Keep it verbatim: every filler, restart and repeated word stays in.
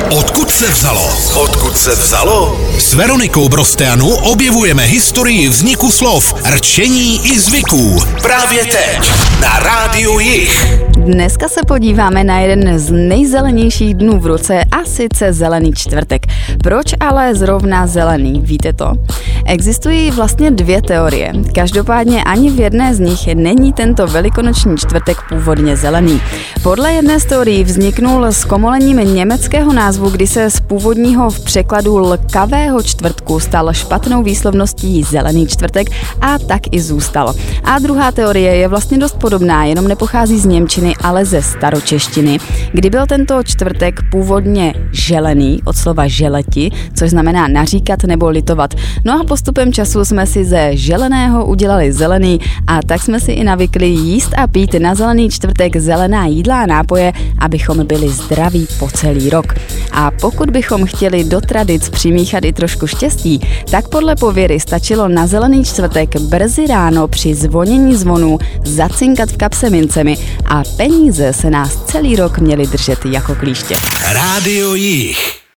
Odkud se vzalo? Odkud se vzalo? S Veronikou Brosteanu objevujeme historii vzniku slov, rčení i zvyků. Právě teď na Rádiu Jich. Dneska se podíváme na jeden z nejzelenějších dnů v roce, a sice Zelený čtvrtek. Proč ale zrovna zelený, víte to? Existují vlastně dvě teorie. Každopádně ani v jedné z nich není tento velikonoční čtvrtek původně zelený. Podle jedné z teorií vzniknul s komolením německého názvu, kdy se z původního v překladu lkavého čtvrtku stal špatnou výslovností Zelený čtvrtek a tak i zůstal. A druhá teorie je vlastně dost podobná, jenom nepochází z němčiny, ale ze staročeštiny, kdy byl tento čtvrtek původně želený, od slova želeti, což znamená naříkat nebo litovat. No a postupem času jsme si ze želeného udělali zelený a tak jsme si i navykli jíst a pít na Zelený čtvrtek zelená jídla a nápoje, abychom byli zdraví po celý rok. A pokud bychom chtěli do tradic přimíchat i trošku štěstí, tak podle pověry stačilo na Zelený čtvrtek brzy ráno při zvonění zvonů zacinkat v kapse mincemi a peníze se nás celý rok měly držet jako klíště. Rádio Jich.